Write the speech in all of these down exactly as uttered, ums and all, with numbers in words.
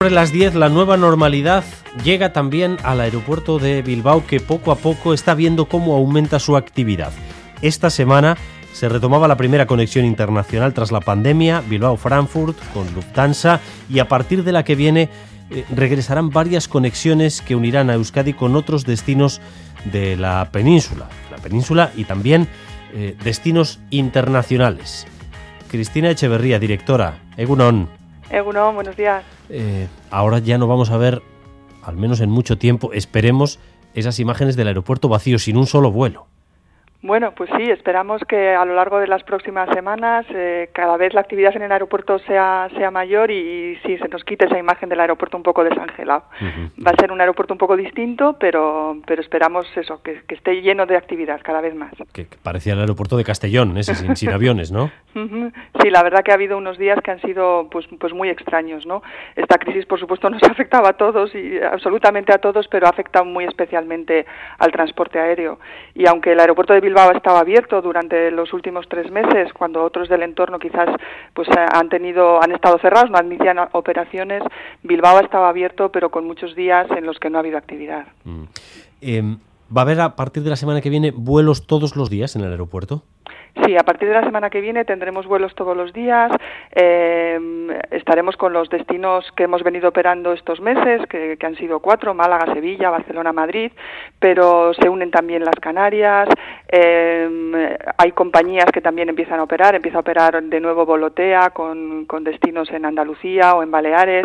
Sobre las diez, la nueva normalidad llega también al aeropuerto de Bilbao, que poco a poco está viendo cómo aumenta su actividad. Esta semana se retomaba la primera conexión internacional tras la pandemia, Bilbao-Frankfurt con Lufthansa, y a partir de la que viene eh, regresarán varias conexiones que unirán a Euskadi con otros destinos de la península, la península y también eh, destinos internacionales. Cristina Echeverría, directora, Egunon. Egunon, buenos días. Eh, ahora ya no vamos a ver, al menos en mucho tiempo, esperemos, esas imágenes del aeropuerto vacío, sin un solo vuelo. Bueno, pues sí, esperamos que a lo largo de las próximas semanas eh, cada vez la actividad en el aeropuerto sea sea mayor y, y sí, se nos quite esa imagen del aeropuerto un poco desangelado. Uh-huh. Va a ser un aeropuerto un poco distinto, pero pero esperamos eso, que, que esté lleno de actividad cada vez más. Que, que parecía el aeropuerto de Castellón, ese sin, sin aviones, ¿no? Uh-huh. Sí, la verdad que ha habido unos días que han sido pues pues muy extraños, ¿no? Esta crisis, por supuesto, nos afectaba a todos y absolutamente a todos, pero ha afectado muy especialmente al transporte aéreo. Y aunque el aeropuerto de Bilbao estaba abierto durante los últimos tres meses, cuando otros del entorno quizás pues han tenido han estado cerrados, no admitían operaciones, Bilbao estaba abierto, pero con muchos días en los que no ha habido actividad. Mm. Eh, ¿Va a haber a partir de la semana que viene vuelos todos los días en el aeropuerto? Sí, a partir de la semana que viene tendremos vuelos todos los días, eh, estaremos con los destinos que hemos venido operando estos meses, que, que han sido cuatro, Málaga, Sevilla, Barcelona, Madrid, pero se unen también las Canarias, eh, hay compañías que también empiezan a operar, empieza a operar de nuevo Volotea con, con destinos en Andalucía o en Baleares,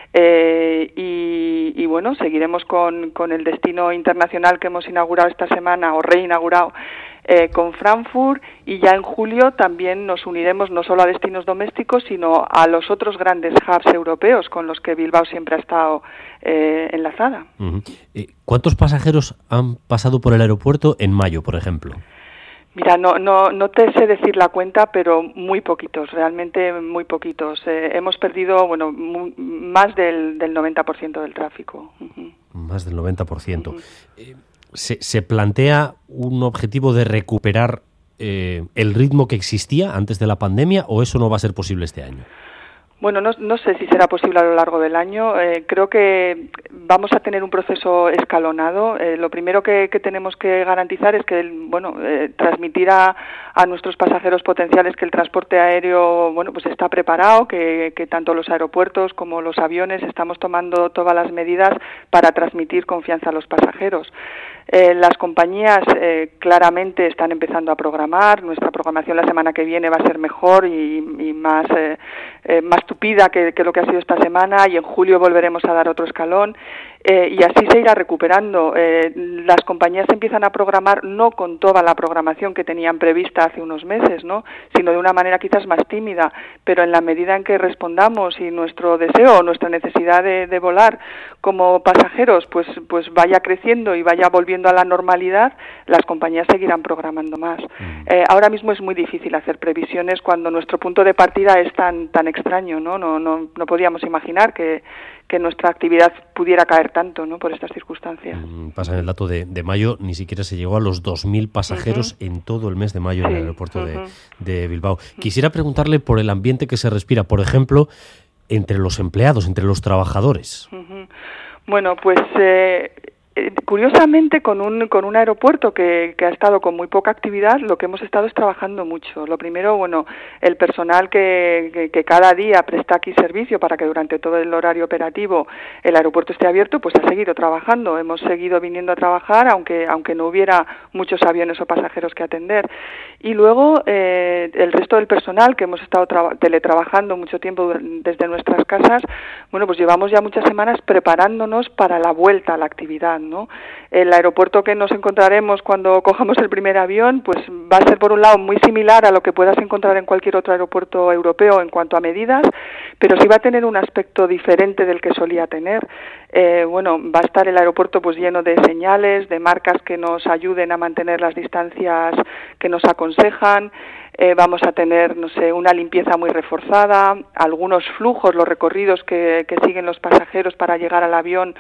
eh, y, y bueno, seguiremos con, con el destino internacional que hemos inaugurado esta semana o reinaugurado, Eh, con Frankfurt, y ya en julio también nos uniremos no solo a destinos domésticos, sino a los otros grandes hubs europeos con los que Bilbao siempre ha estado eh, enlazada. Uh-huh. ¿Cuántos pasajeros han pasado por el aeropuerto en mayo, por ejemplo? Mira, no, no, no te sé decir la cuenta, pero muy poquitos, realmente muy poquitos. Eh, hemos perdido, bueno, muy, más del, del noventa por ciento del tráfico. Uh-huh. Más del noventa por ciento. Uh-huh. Eh, ¿Se, ¿Se plantea un objetivo de recuperar eh, el ritmo que existía antes de la pandemia, o eso no va a ser posible este año? Bueno, no, no sé si será posible a lo largo del año. Eh, creo que vamos a tener un proceso escalonado. Eh, lo primero que, que tenemos que garantizar es que, bueno, eh, transmitir a, a nuestros pasajeros potenciales que el transporte aéreo, bueno, pues está preparado, que, que tanto los aeropuertos como los aviones estamos tomando todas las medidas para transmitir confianza a los pasajeros. Eh, las compañías eh, claramente están empezando a programar. Nuestra programación la semana que viene va a ser mejor y, y más eh, eh, más tupida que, que lo que ha sido esta semana, y en julio volveremos a dar otro escalón, eh, y así se irá recuperando. Eh, las compañías empiezan a programar no con toda la programación que tenían prevista hace unos meses, ¿no?, sino de una manera quizás más tímida, pero en la medida en que respondamos y nuestro deseo o nuestra necesidad de, de volar como pasajeros pues pues vaya creciendo y vaya volviendo a la normalidad, las compañías seguirán programando más. Eh, ahora mismo es muy difícil hacer previsiones cuando nuestro punto de partida es tan tan extraño, ¿no? No no no podíamos imaginar que que nuestra actividad pudiera caer tanto, ¿no?, por estas circunstancias. Mm, pasa en el dato de, de mayo, ni siquiera se llegó a los dos mil pasajeros uh-huh. en todo el mes de mayo, sí, en el aeropuerto uh-huh. de, de Bilbao. Quisiera preguntarle por el ambiente que se respira, por ejemplo, entre los empleados, entre los trabajadores. Uh-huh. Bueno, pues eh, eh, curiosamente con un con un aeropuerto que, que ha estado con muy poca actividad, lo que hemos estado es trabajando mucho. Lo primero, bueno, el personal que, que, que cada día presta aquí servicio para que durante todo el horario operativo el aeropuerto esté abierto, pues ha seguido trabajando. Hemos seguido viniendo a trabajar, aunque aunque no hubiera muchos aviones o pasajeros que atender. Y luego eh, el resto del personal que hemos estado traba- teletrabajando mucho tiempo desde nuestras casas, bueno, pues llevamos ya muchas semanas preparándonos para la vuelta a la actividad, ¿no? El aeropuerto que nos encontraremos cuando cojamos el primer avión, pues va a ser por un lado muy similar a lo que puedas encontrar en cualquier otro aeropuerto europeo en cuanto a medidas, pero sí va a tener un aspecto diferente del que solía tener. Eh, bueno, va a estar el aeropuerto pues lleno de señales, de marcas que nos ayuden a mantener las distancias que nos aconsejan. Eh, vamos a tener, no sé, una limpieza muy reforzada, algunos flujos, los recorridos que, que siguen los pasajeros para llegar al avión,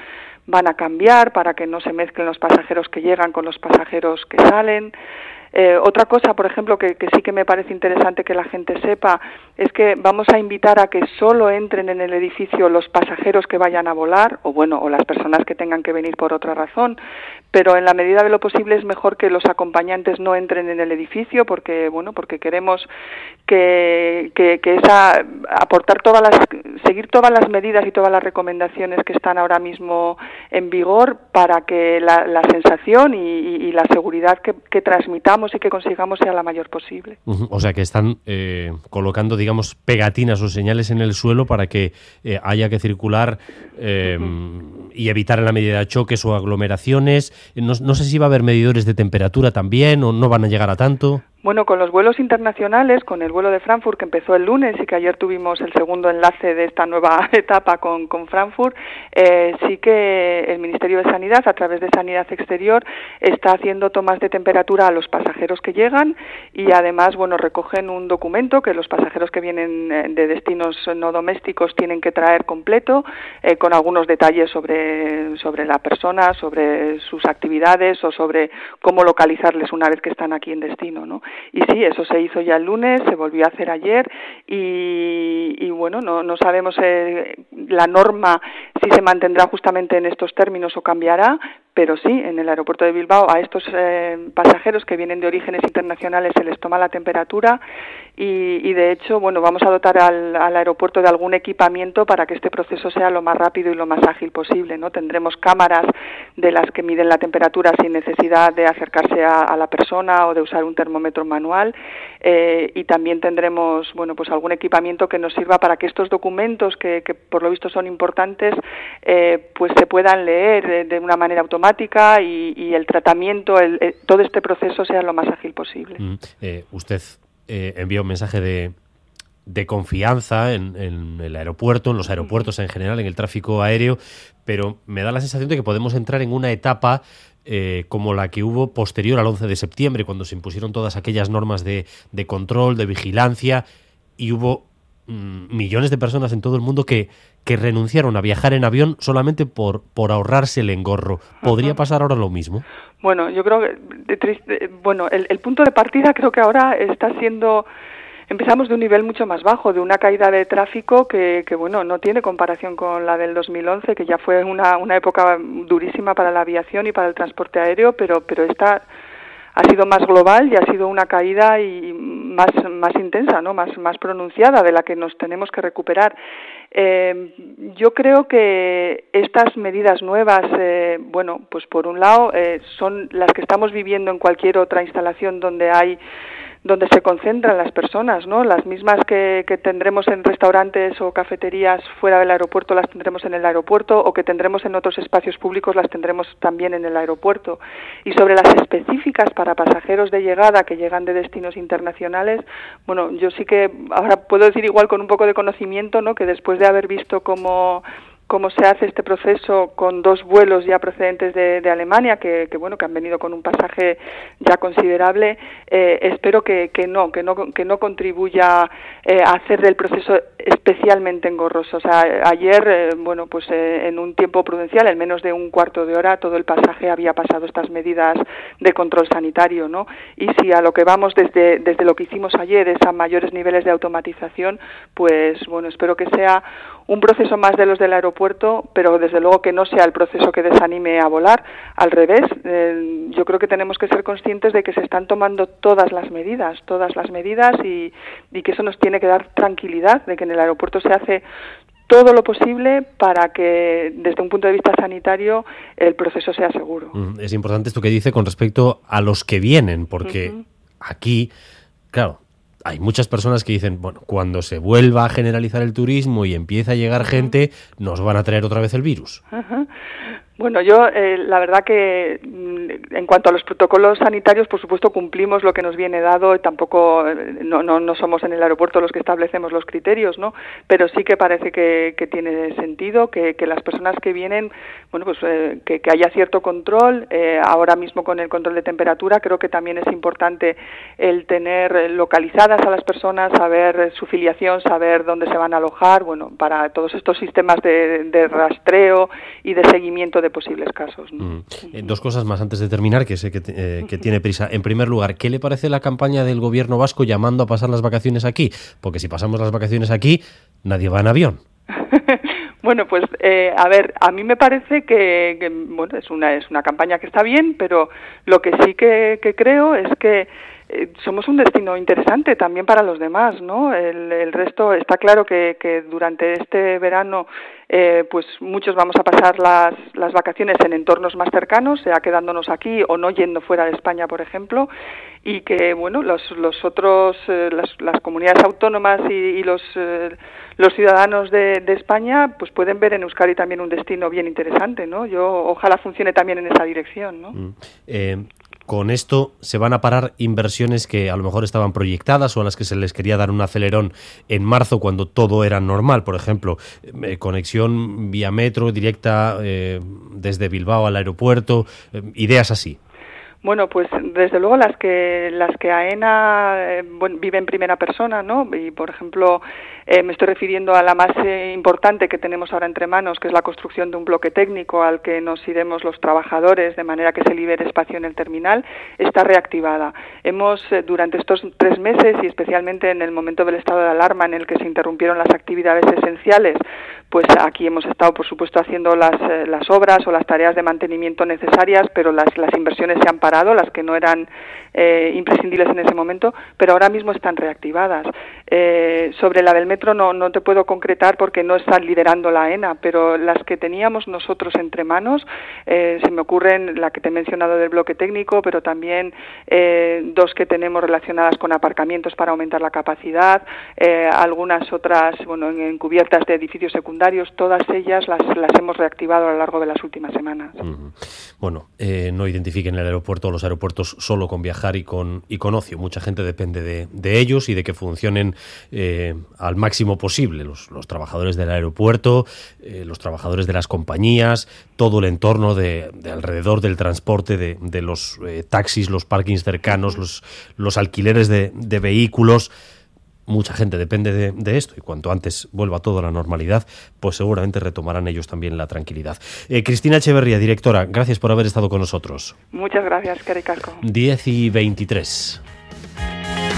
van a cambiar para que no se mezclen los pasajeros que llegan con los pasajeros que salen. Eh, otra cosa, por ejemplo, que, que sí que me parece interesante que la gente sepa, es que vamos a invitar a que solo entren en el edificio los pasajeros que vayan a volar, o bueno, o las personas que tengan que venir por otra razón, pero en la medida de lo posible es mejor que los acompañantes no entren en el edificio, porque bueno, porque queremos que, que, que esa aportar todas las, seguir todas las medidas y todas las recomendaciones que están ahora mismo en vigor para que la, la sensación y, y, y la seguridad que, que transmitamos y que consigamos sea la mayor posible. Uh-huh. O sea que están eh, colocando, digamos, pegatinas o señales en el suelo para que eh, haya que circular eh, uh-huh. y evitar en la medida de choques o aglomeraciones. No, no sé si va a haber medidores de temperatura también o no van a llegar a tanto. Bueno, con los vuelos internacionales, con el vuelo de Frankfurt que empezó el lunes y que ayer tuvimos el segundo enlace de esta nueva etapa con, con Frankfurt, eh, sí que el Ministerio de Sanidad, a través de Sanidad Exterior, está haciendo tomas de temperatura a los pasajeros que llegan y además, bueno, recogen un documento que los pasajeros que vienen de destinos no domésticos tienen que traer completo, eh, con algunos detalles sobre, sobre la persona, sobre sus actividades o sobre cómo localizarles una vez que están aquí en destino, ¿no? Y sí, eso se hizo ya el lunes, se volvió a hacer ayer y, y bueno, no, no sabemos eh, la norma si se mantendrá justamente en estos términos o cambiará, pero sí, en el aeropuerto de Bilbao a estos eh, pasajeros que vienen de orígenes internacionales se les toma la temperatura y, y de hecho, bueno, vamos a dotar al, al aeropuerto de algún equipamiento para que este proceso sea lo más rápido y lo más ágil posible, ¿no? Tendremos cámaras de las que miden la temperatura sin necesidad de acercarse a, a la persona o de usar un termómetro manual eh, y también tendremos, bueno, pues algún equipamiento que nos sirva para que estos documentos que, que por lo visto son importantes eh, pues se puedan leer de, de una manera automática y, y el tratamiento, el, el, todo este proceso sea lo más ágil posible. Mm, eh, usted eh, envía un mensaje de, de confianza en, en el aeropuerto, en los aeropuertos en general, en el tráfico aéreo, pero me da la sensación de que podemos entrar en una etapa eh, como la que hubo posterior al once de septiembre, cuando se impusieron todas aquellas normas de, de control, de vigilancia, y hubo mm, millones de personas en todo el mundo que que renunciaron a viajar en avión solamente por, por ahorrarse el engorro. ¿Podría pasar ahora lo mismo? Bueno, yo creo que de triste, bueno, el, el punto de partida creo que ahora está siendo, empezamos de un nivel mucho más bajo, de una caída de tráfico que, que bueno, no tiene comparación con la del dos mil once, que ya fue una, una época durísima para la aviación y para el transporte aéreo, pero, pero esta ha sido más global y ha sido una caída y más, más intensa, ¿no? Más, más pronunciada, de la que nos tenemos que recuperar. Eh, yo creo que estas medidas nuevas, eh, bueno, pues por un lado eh, son las que estamos viviendo en cualquier otra instalación donde hay donde se concentran las personas, ¿no? Las mismas que, que tendremos en restaurantes o cafeterías fuera del aeropuerto las tendremos en el aeropuerto, o que tendremos en otros espacios públicos las tendremos también en el aeropuerto. Y sobre las específicas para pasajeros de llegada que llegan de destinos internacionales, bueno, yo sí que ahora puedo decir igual con un poco de conocimiento, ¿no? Que después de haber visto cómo cómo se hace este proceso con dos vuelos ya procedentes de, de Alemania, que, que bueno, que han venido con un pasaje ya considerable, eh, espero que, que no, que no, que no contribuya eh, a hacer del proceso especialmente engorroso. O sea, ayer, eh, bueno, pues eh, en un tiempo prudencial, en menos de un cuarto de hora, todo el pasaje había pasado estas medidas de control sanitario, ¿no? Y si a lo que vamos desde, desde lo que hicimos ayer es a mayores niveles de automatización, pues bueno, espero que sea un proceso más de los del aeropuerto, pero desde luego que no sea el proceso que desanime a volar. Al revés, eh, yo creo que tenemos que ser conscientes de que se están tomando todas las medidas, todas las medidas y, y que eso nos tiene que dar tranquilidad de que en el aeropuerto se hace todo lo posible para que desde un punto de vista sanitario el proceso sea seguro. Es importante esto que dice con respecto a los que vienen, porque uh-huh. aquí, claro, hay muchas personas que dicen, bueno, cuando se vuelva a generalizar el turismo y empieza a llegar gente, nos van a traer otra vez el virus. Ajá. Bueno, yo eh, la verdad que en cuanto a los protocolos sanitarios, por supuesto cumplimos lo que nos viene dado y tampoco no, no, no somos en el aeropuerto los que establecemos los criterios, ¿no? Pero sí que parece que, que tiene sentido que, que las personas que vienen, bueno, pues eh, que, que haya cierto control. Eh, ahora mismo con el control de temperatura creo que también es importante el tener localizadas a las personas, saber su filiación, saber dónde se van a alojar, bueno, para todos estos sistemas de, de rastreo y de seguimiento de posibles casos, ¿no? Mm. Eh, dos cosas más antes de terminar, que sé que, eh, que tiene prisa. En primer lugar, ¿qué le parece la campaña del gobierno vasco llamando a pasar las vacaciones aquí? Porque si pasamos las vacaciones aquí, nadie va en avión. Bueno, pues eh, a ver, a mí me parece que, que bueno, es una es una campaña que está bien, pero lo que sí que, que creo es que eh, somos un destino interesante también para los demás, ¿no? El, el resto está claro que, que durante este verano eh, pues muchos vamos a pasar las, las vacaciones en entornos más cercanos, sea quedándonos aquí o no yendo fuera de España, por ejemplo, y que bueno los los otros eh, las, las comunidades autónomas y, y los eh, los ciudadanos de, de España pues pueden ver en Euskadi también un destino bien interesante, ¿no? Yo ojalá funcione también en esa dirección, ¿no? Mm. Eh... Con esto se van a parar inversiones que a lo mejor estaban proyectadas o a las que se les quería dar un acelerón en marzo cuando todo era normal. Por ejemplo, eh, conexión vía metro directa eh, desde Bilbao al aeropuerto, eh, ideas así. Bueno, pues desde luego las que las que AENA eh, bueno, vive en primera persona, ¿no? Y por ejemplo, eh, me estoy refiriendo a la más eh, importante que tenemos ahora entre manos, que es la construcción de un bloque técnico al que nos iremos los trabajadores de manera que se libere espacio en el terminal, está reactivada. Hemos eh, durante estos tres meses y especialmente en el momento del estado de alarma en el que se interrumpieron las actividades esenciales, pues aquí hemos estado, por supuesto, haciendo las eh, las obras o las tareas de mantenimiento necesarias, pero las las inversiones se han parado, las que no eran eh, imprescindibles en ese momento, pero ahora mismo están reactivadas. Eh, sobre la del metro no, no te puedo concretar porque no están liderando la AENA, pero las que teníamos nosotros entre manos, eh, se me ocurren la que te he mencionado del bloque técnico, pero también eh, dos que tenemos relacionadas con aparcamientos para aumentar la capacidad, eh, algunas otras, bueno, en, en cubiertas de edificios secundarios, todas ellas las, las hemos reactivado a lo largo de las últimas semanas. Uh-huh. Bueno, eh, no identifiquen el aeropuerto, los aeropuertos solo con viajar y con, y con ocio. Mucha gente depende de, de ellos y de que funcionen eh, al máximo posible. Los, los trabajadores del aeropuerto, eh, los trabajadores de las compañías, todo el entorno de, de alrededor del transporte, de, de los eh, taxis, los parkings cercanos, los, los alquileres de, de vehículos. Mucha gente depende de, de esto y cuanto antes vuelva todo a la normalidad, pues seguramente retomarán ellos también la tranquilidad. Eh, Cristina Echeverría, directora, gracias por haber estado con nosotros. Muchas gracias, Kerry Casco. diez y veintitrés.